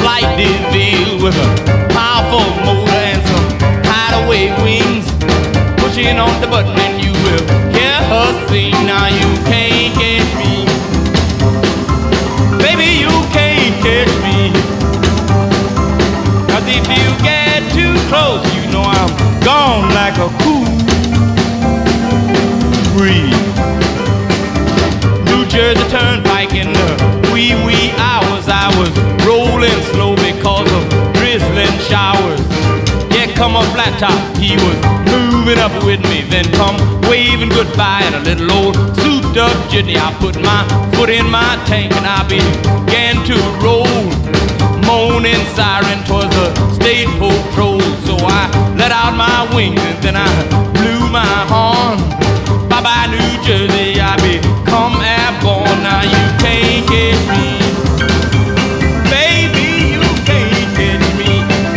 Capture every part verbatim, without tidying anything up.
flight DeVille with a powerful motor and some hideaway wings. Pushing on the button and you will hear her sing. Now you can't catch me, baby, you can't catch me. Cause if you get too close, you know I'm gone like a cool breeze. New Jersey Turnpike in the wee wee hours, I was rolling slow because of drizzling showers. Yeah, come on flat top, he was moving up with me, then come waving goodbye in a little old souped up jitney. I put my foot in my tank and I began to roll. Moaning siren, 'twas a state patrol. So I let out my wings and then I blew my horn. Bye bye New Jersey, I become airborne. Now you can't catch me, baby, you can't catch me.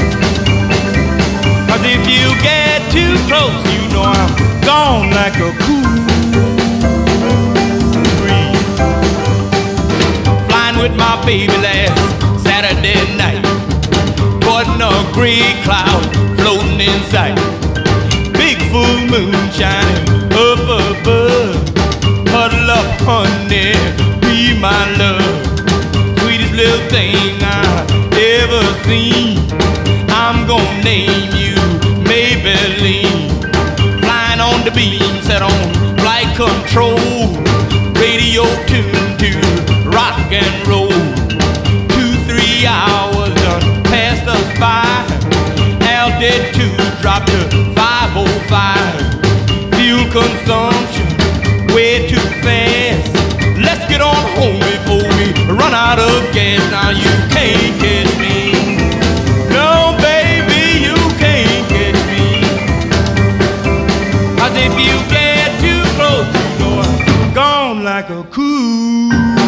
Cause if you get too close, you know I'm gone like a cool breeze. Flying with my baby last Saturday night, wasn't a gray cloud floating in sight. Big full moon shining up above. Huddle up, honey, be my love. Sweetest little thing I ever seen. I'm gonna name you Maybelline. Flying on the beam, set on flight control. Radio tuned to rock and roll. Two, three hours done passed us by. Altitude dropped to five oh five. Fuel consumption way too fast. Let's get on home before we run out of gas. Now you can't catch me, no baby, you can't catch me. Cause if you get too close, you know I'm gone like a cool